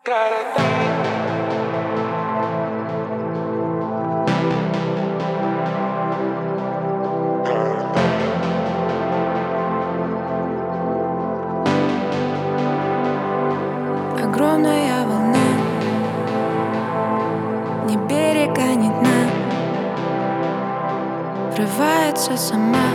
Огромная волна, ни берега, ни дна, врывается сама,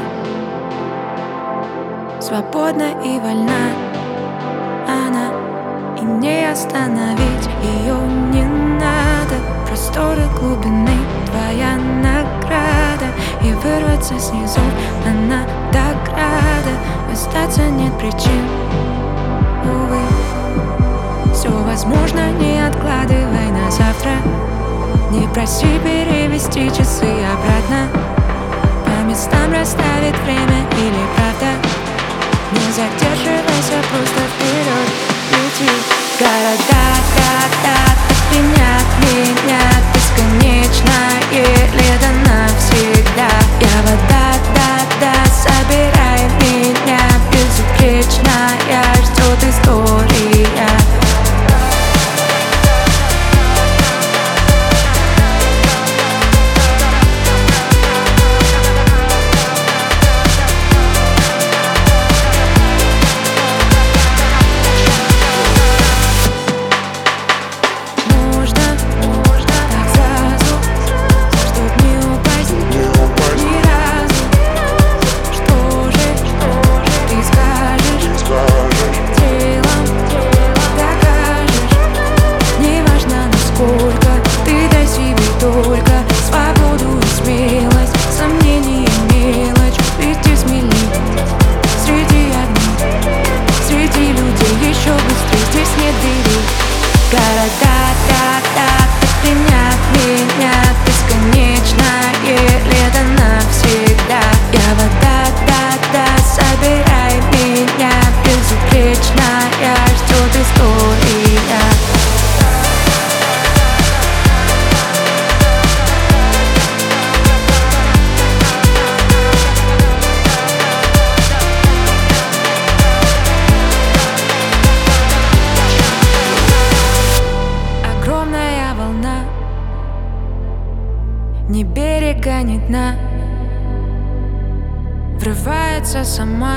свободна и вольна она, и не остановить ее не надо. Просторы глубины твоя награда, и вырваться с низов она дограда. Остаться нет причин, увы. Все возможно, не откладывай на завтра. Не проси перевести часы обратно, по местам расставит время или правда. Не задерживайся, просто вперед лети. Города, меня бесконечное лето навсегда. Я вода, собирай меня, безупречная, ждет история. Только свободу и смелость, сомнений и мелочь. Лети смелей среди огней, среди людей еще быстрее. Здесь нет дверей. Города, меня бесконечное лето навсегда. Я вода, собирай меня, безупречная, ждет история. Ни берега, ни дна, врывается сама,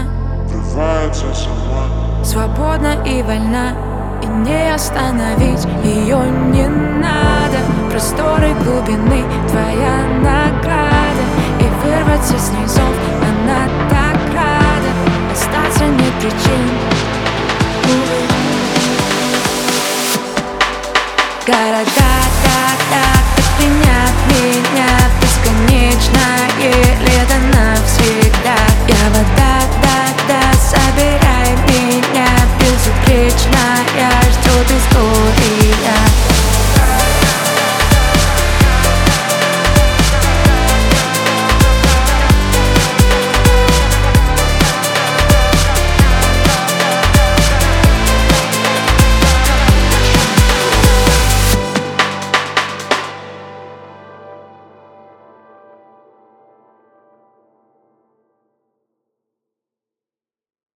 свободна и вольна, и не остановить ее не надо. Просторы глубины твоя награда, и вырваться с низов она так рада. Остаться нет причин, увы. Города, меня бесконечное